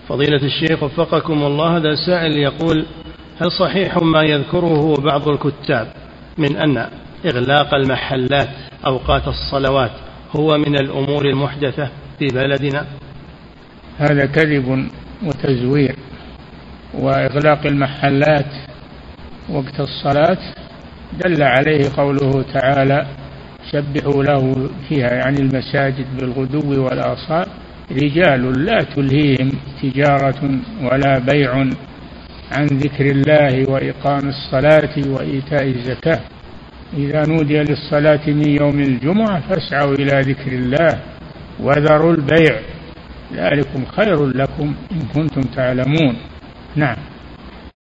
فضيلة الشيخ وفقكم الله، هذا سائل يقول: هل صحيح ما يذكره بعض الكتاب من أن إغلاق المحلات أوقات الصلوات هو من الأمور المحدثة في بلدنا؟ هذا كذب وتزوير. وإغلاق المحلات وقت الصلاة دل عليه قوله تعالى: سبحوا له فيها، يعني المساجد بالغدو والآصال رجال لا تلهيهم تجارة ولا بيع عن ذكر الله وإقام الصلاة وإيتاء الزكاة، إذا نودي للصلاة من يوم الجمعة فاسعوا إلى ذكر الله وذروا البيع ذلكم خير لكم إن كنتم تعلمون. نعم.